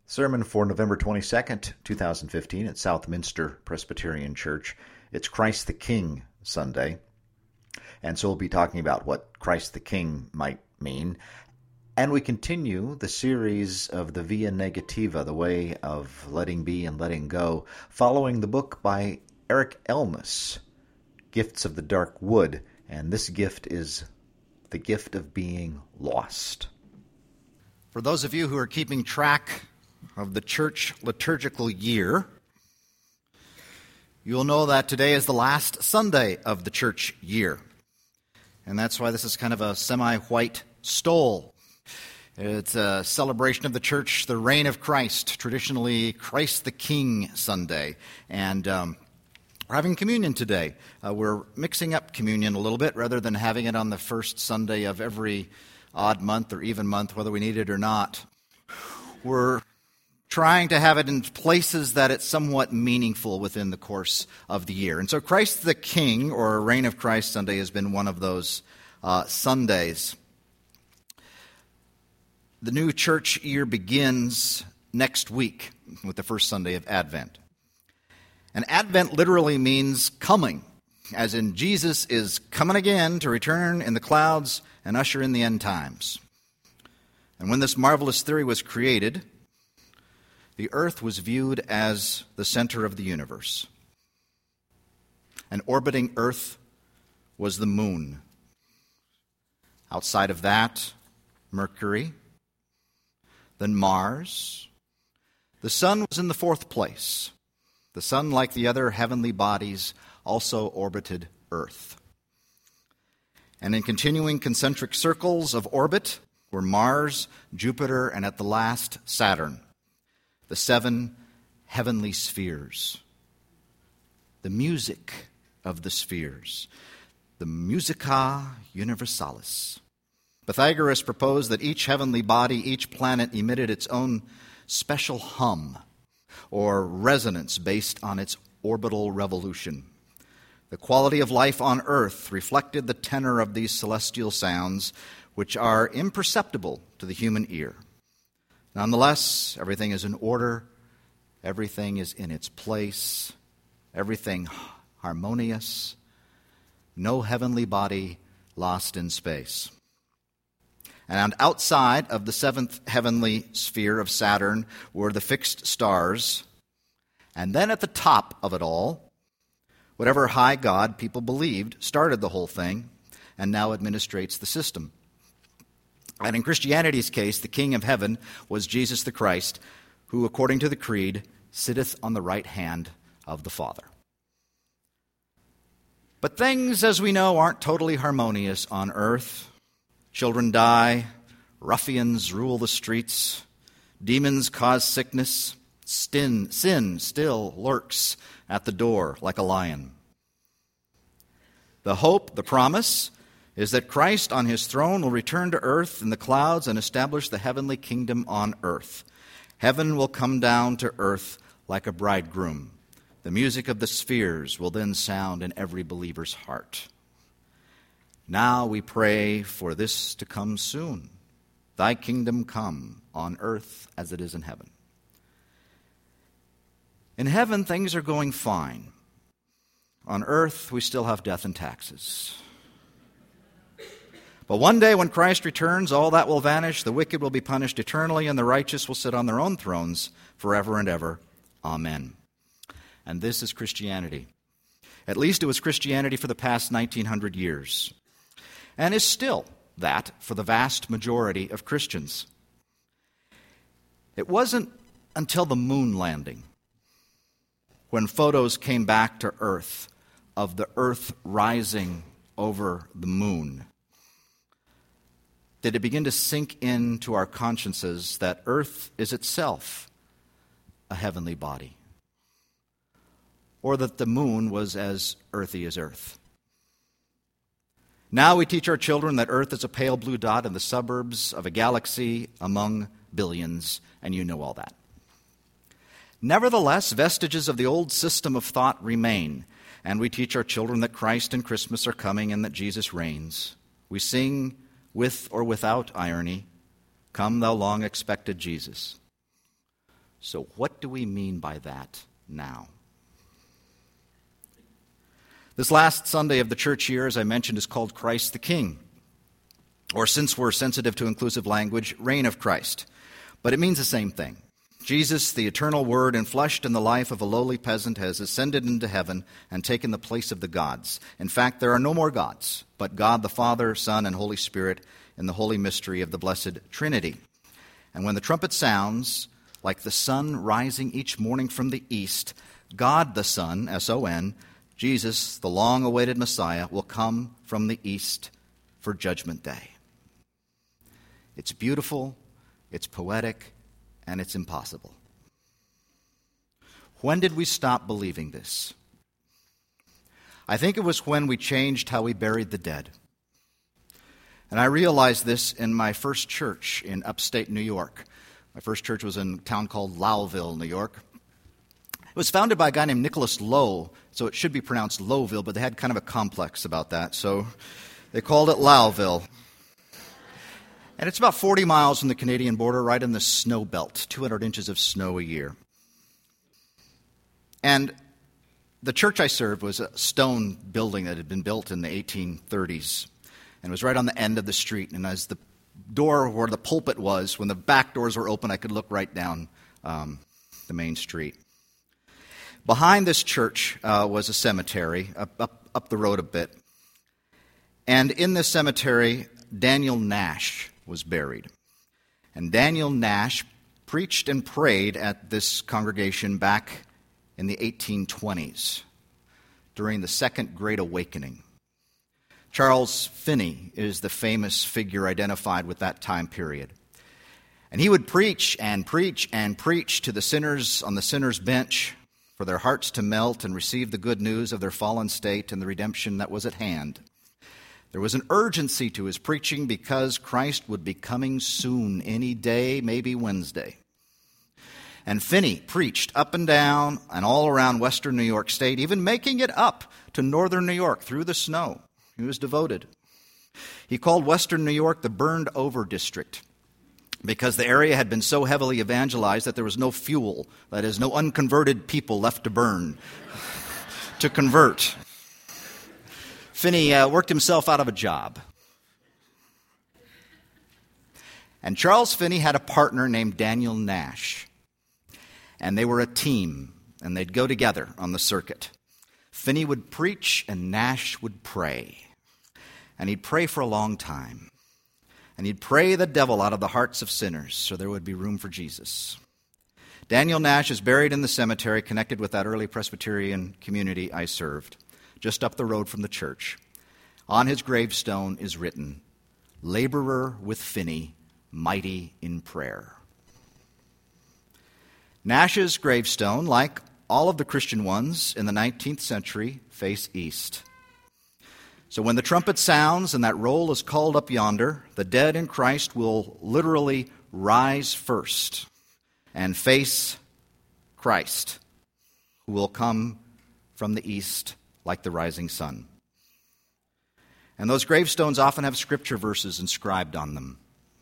Sermon for November 22nd, 2015 at Southminster Presbyterian Church. It's Christ the King Sunday, and so we'll be talking about what Christ the King might mean. And we continue the series of the Via Negativa, the way of letting be and letting go, following the book by Eric Elmas, Gifts of the Dark Wood, and this gift is the gift of being lost. For those of you who are keeping track of the church liturgical year, you'll know that today is the last Sunday of the church year. And that's why this is kind of a semi-white stole. It's a celebration of the church, the reign of Christ, traditionally Christ the King Sunday. And we're having communion today. We're mixing up communion a little bit rather than having it on the first Sunday of every odd month or even month, whether we need it or not. We're trying to have it in places that it's somewhat meaningful within the course of the year. And so Christ the King, or Reign of Christ Sunday, has been one of those Sundays. The new church year begins next week with the first Sunday of Advent. And Advent literally means coming, as in Jesus is coming again to return in the clouds and usher in the end times. And when this marvelous theory was created, the earth was viewed as the center of the universe. And orbiting earth was the moon. Outside of that, Mercury, then Mars. The sun was in the fourth place. The sun, like the other heavenly bodies, also orbited earth. And in continuing concentric circles of orbit were Mars, Jupiter, and at the last, Saturn, the seven heavenly spheres. The music of the spheres, the Musica Universalis. Pythagoras proposed that each heavenly body, each planet, emitted its own special hum or resonance based on its orbital revolution. The quality of life on earth reflected the tenor of these celestial sounds, which are imperceptible to the human ear. Nonetheless, everything is in order, everything is in its place, everything harmonious, no heavenly body lost in space. And outside of the seventh heavenly sphere of Saturn were the fixed stars, and then at the top of it all, whatever high god people believed started the whole thing and now administrates the system. And in Christianity's case, the King of Heaven was Jesus the Christ, who, according to the Creed, sitteth on the right hand of the Father. But things, as we know, aren't totally harmonious on earth. Children die, ruffians rule the streets, demons cause sickness, sin still lurks at the door like a lion. The hope, the promise, is that Christ on his throne will return to earth in the clouds and establish the heavenly kingdom on earth. Heaven will come down to earth like a bridegroom. The music of the spheres will then sound in every believer's heart. Now we pray for this to come soon. Thy kingdom come on earth as it is in heaven. In heaven, things are going fine. On earth, we still have death and taxes. But one day when Christ returns, all that will vanish, the wicked will be punished eternally, and the righteous will sit on their own thrones forever and ever. Amen. And this is Christianity. At least it was Christianity for the past 1900 years, and is still that for the vast majority of Christians. It wasn't until the moon landing, when photos came back to Earth of the Earth rising over the moon, did it begin to sink into our consciences that Earth is itself a heavenly body, or that the moon was as earthy as Earth. Now we teach our children that Earth is a pale blue dot in the suburbs of a galaxy among billions, and you know all that. Nevertheless, vestiges of the old system of thought remain, and we teach our children that Christ and Christmas are coming and that Jesus reigns. We sing, with or without irony, "Come, thou long-expected Jesus." So what do we mean by that now? This last Sunday of the church year, as I mentioned, is called Christ the King. Or, since we're sensitive to inclusive language, Reign of Christ. But it means the same thing. Jesus, the eternal Word, enfleshed in the life of a lowly peasant, has ascended into heaven and taken the place of the gods. In fact, there are no more gods, but God the Father, Son, and Holy Spirit in the holy mystery of the blessed Trinity. And when the trumpet sounds, like the sun rising each morning from the east, God the Son, S-O-N, Jesus, the long-awaited Messiah, will come from the east for Judgment Day. It's beautiful, it's poetic, and it's impossible. When did we stop believing this? I think it was when we changed how we buried the dead. And I realized this in my first church in upstate New York. My first church was in a town called Lowville, New York. It was founded by a guy named Nicholas Lowe, so it should be pronounced Lowville, but they had kind of a complex about that, so they called it Lowville. And it's about 40 miles from the Canadian border, right in the snow belt, 200 inches of snow a year. And the church I served was a stone building that had been built in the 1830s. And it was right on the end of the street. And as the door where the pulpit was, when the back doors were open, I could look right down the main street. Behind this church was a cemetery up the road a bit. And in this cemetery, Daniel Nash was buried. And Daniel Nash preached and prayed at this congregation back in the 1820s during the Second Great Awakening. Charles Finney is the famous figure identified with that time period. And he would preach and preach and preach to the sinners on the sinner's bench for their hearts to melt and receive the good news of their fallen state and the redemption that was at hand. There was an urgency to his preaching because Christ would be coming soon, any day, maybe Wednesday. And Finney preached up and down and all around western New York State, even making it up to northern New York through the snow. He was devoted. He called western New York the burned-over district because the area had been so heavily evangelized that there was no fuel, that is, no unconverted people left to burn, to convert. Finney worked himself out of a job. And Charles Finney had a partner named Daniel Nash. And they were a team, and they'd go together on the circuit. Finney would preach, and Nash would pray. And he'd pray for a long time. And he'd pray the devil out of the hearts of sinners so there would be room for Jesus. Daniel Nash is buried in the cemetery connected with that early Presbyterian community I served, just up the road from the church. On his gravestone is written, "Laborer with Finney, mighty in prayer." Nash's gravestone, like all of the Christian ones in the 19th century, face east. So when the trumpet sounds and that roll is called up yonder, the dead in Christ will literally rise first and face Christ, who will come from the east like the rising sun. And those gravestones often have scripture verses inscribed on them.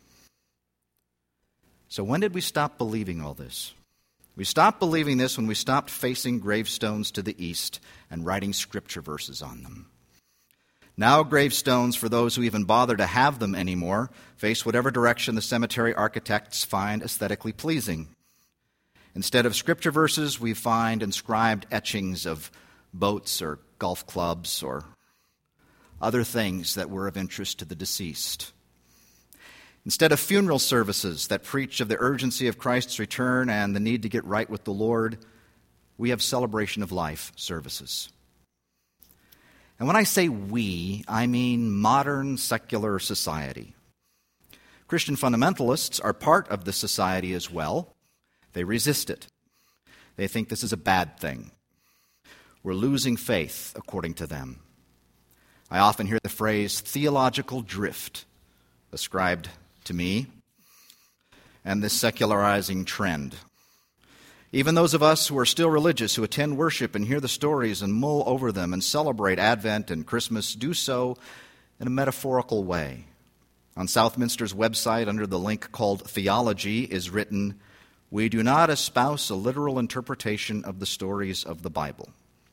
So when did we stop believing all this? We stopped believing this when we stopped facing gravestones to the east and writing scripture verses on them. Now gravestones, for those who even bother to have them anymore, face whatever direction the cemetery architects find aesthetically pleasing. Instead of scripture verses, we find inscribed etchings of boats or golf clubs or other things that were of interest to the deceased. Instead of funeral services that preach of the urgency of Christ's return and the need to get right with the Lord, we have celebration of life services. And when I say we, I mean modern secular society. Christian fundamentalists are part of the society as well. They resist it. They think this is a bad thing. We're losing faith, according to them. I often hear the phrase theological drift ascribed to me and this secularizing trend. Even those of us who are still religious, who attend worship and hear the stories and mull over them and celebrate Advent and Christmas, do so in a metaphorical way. On Southminster's website, under the link called Theology, is written, We do not espouse a literal interpretation of the stories of the Bible.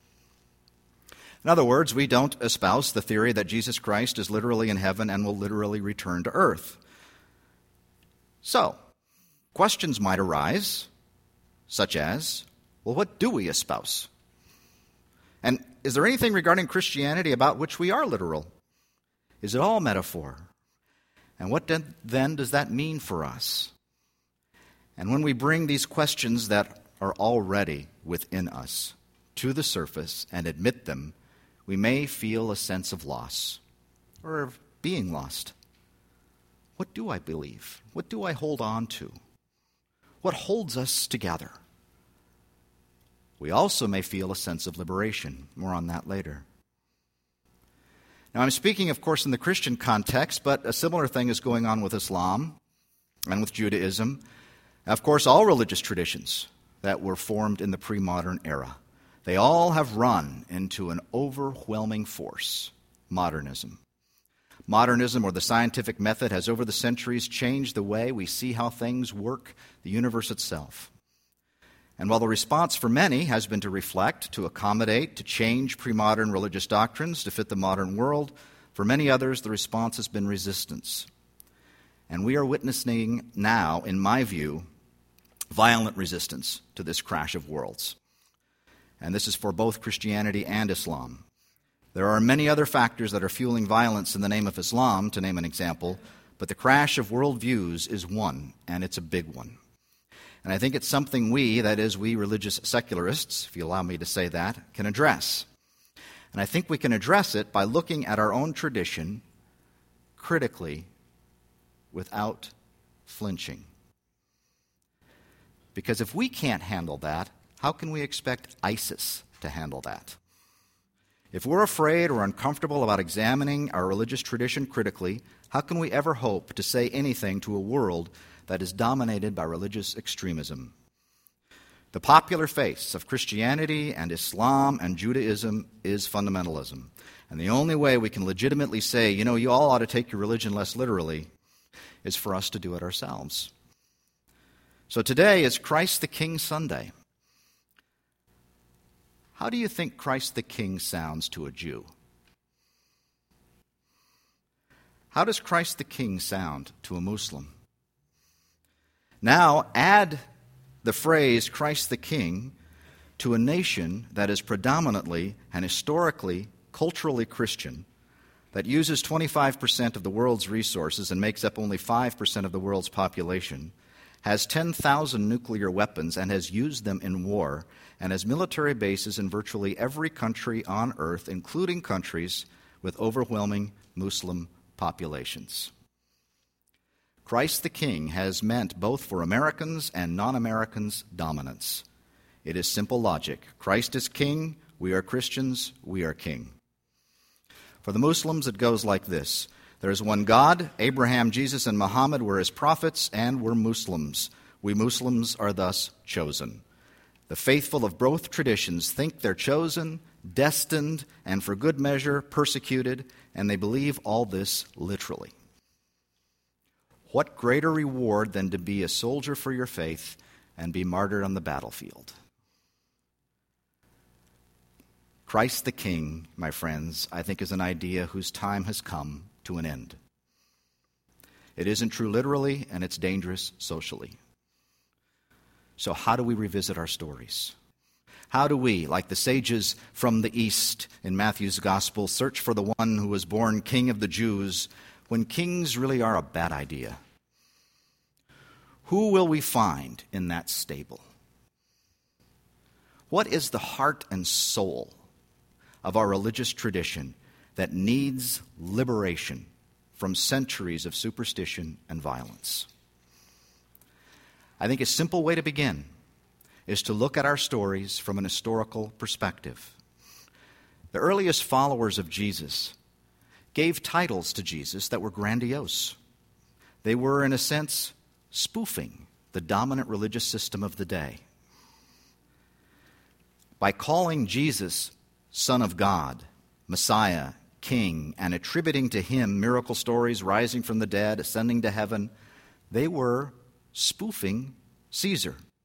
In other words, we don't espouse the theory that Jesus Christ is literally in heaven and will literally return to earth. So, questions might arise, such as, well, what do we espouse? And is there anything regarding Christianity about which we are literal? Is it all metaphor? And what then does that mean for us? And when we bring these questions that are already within us to the surface and admit them, we may feel a sense of loss or of being lost. What do I believe? What do I hold on to? What holds us together? We also may feel a sense of liberation. More on that later. Now, I'm speaking, of course, in the Christian context, but a similar thing is going on with Islam and with Judaism. Of course, all religious traditions that were formed in the pre-modern era, they all have run into an overwhelming force, modernism. Modernism, or the scientific method, has over the centuries changed the way we see how things work, the universe itself. And while the response for many has been to reflect, to accommodate, to change pre-modern religious doctrines to fit the modern world, for many others the response has been resistance. And we are witnessing now, in my view, violent resistance to this crash of worlds. And this is for both Christianity and Islam. There are many other factors that are fueling violence in the name of Islam, to name an example, but the crash of worldviews is one, and it's a big one. And I think it's something we, that is, we religious secularists, if you allow me to say that, can address. And I think we can address it by looking at our own tradition critically without flinching. Because if we can't handle that, how can we expect ISIS to handle that? If we're afraid or uncomfortable about examining our religious tradition critically, how can we ever hope to say anything to a world that is dominated by religious extremism? The popular face of Christianity and Islam and Judaism is fundamentalism. And the only way we can legitimately say, you all ought to take your religion less literally, is for us to do it ourselves. So today is Christ the King Sunday. How do you think Christ the King sounds to a Jew? How does Christ the King sound to a Muslim? Now add the phrase Christ the King to a nation that is predominantly and historically, culturally Christian, that uses 25% of the world's resources and makes up only 5% of the world's population, has 10,000 nuclear weapons and has used them in war, and has military bases in virtually every country on earth, including countries with overwhelming Muslim populations. Christ the King has meant both for Americans and non-Americans dominance. It is simple logic. Christ is king, we are Christians, we are king. For the Muslims, it goes like this. There is one God, Abraham, Jesus, and Muhammad were his prophets, and we're Muslims. We Muslims are thus chosen. The faithful of both traditions think they're chosen, destined, and for good measure persecuted, and they believe all this literally. What greater reward than to be a soldier for your faith and be martyred on the battlefield? Christ the King, my friends, I think is an idea whose time has come to an end. It isn't true literally, and it's dangerous socially. So how do we revisit our stories? How do we, like the sages from the East in Matthew's Gospel, search for the one who was born King of the Jews when kings really are a bad idea? Who will we find in that stable? What is the heart and soul of our religious tradition that needs liberation from centuries of superstition and violence? I think a simple way to begin is to look at our stories from an historical perspective. The earliest followers of Jesus gave titles to Jesus that were grandiose. They were, in a sense, spoofing the dominant religious system of the day. By calling Jesus Son of God, Messiah, King, and attributing to him miracle stories, rising from the dead, ascending to heaven, they were spoofing Caesar,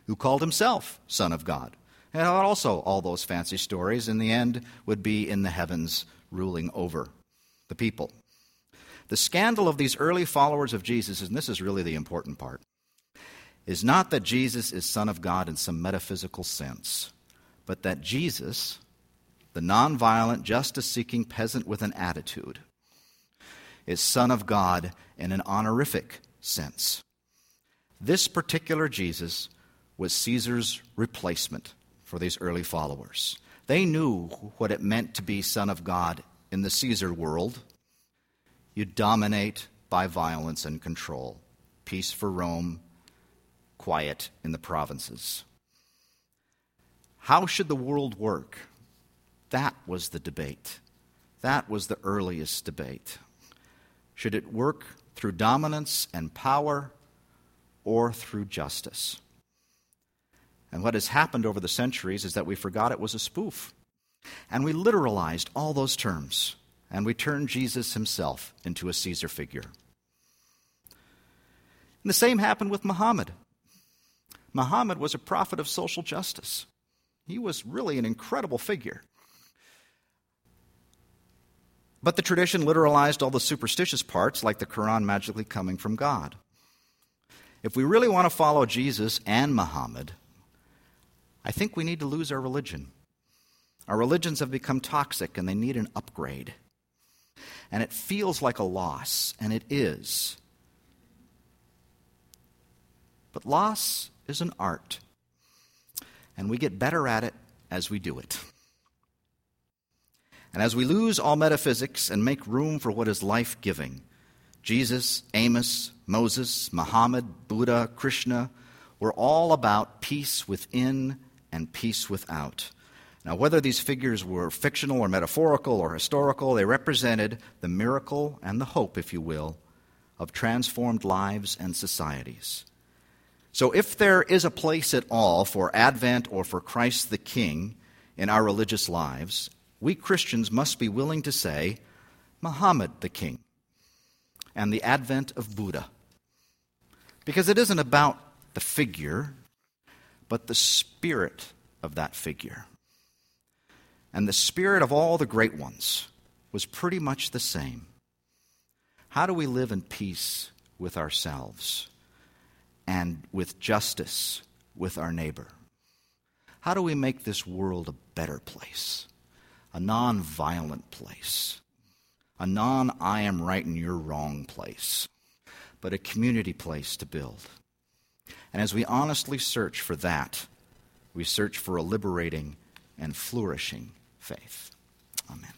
who called himself Son of God. And also all those fancy stories in the end would be in the heavens ruling over the people. The scandal of these early followers of Jesus, and this is really the important part, is not that Jesus is Son of God in some metaphysical sense, but that Jesus, the nonviolent, justice-seeking peasant with an attitude, is Son of God in an honorific sense. This particular Jesus was Caesar's replacement for these early followers. They knew what it meant to be Son of God in the Caesar world. You dominate by violence and control. Peace for Rome, quiet in the provinces. How should the world work? That was the debate. That was the earliest debate. Should it work through dominance and power or through justice? And what has happened over the centuries is that we forgot it was a spoof. And we literalized all those terms. And we turned Jesus himself into a Caesar figure. And the same happened with Muhammad. Muhammad was a prophet of social justice. He was really an incredible figure. But the tradition literalized all the superstitious parts, like the Quran magically coming from God. If we really want to follow Jesus and Muhammad, I think we need to lose our religion. Our religions have become toxic and they need an upgrade. And it feels like a loss, and it is. But loss is an art, and we get better at it as we do it. And as we lose all metaphysics and make room for what is life-giving, Jesus, Amos, Moses, Muhammad, Buddha, Krishna were all about peace within and peace without. Now, whether these figures were fictional or metaphorical or historical, they represented the miracle and the hope, if you will, of transformed lives and societies. So if there is a place at all for Advent or for Christ the King in our religious lives, we Christians must be willing to say, Muhammad the King, and the advent of Buddha. Because it isn't about the figure, but the spirit of that figure. And the spirit of all the great ones was pretty much the same. How do we live in peace with ourselves and with justice with our neighbor? How do we make this world a better place, a non-violent place, a non-I am right and you're wrong place, but a community place to build? And as we honestly search for that, we search for a liberating and flourishing faith. Amen.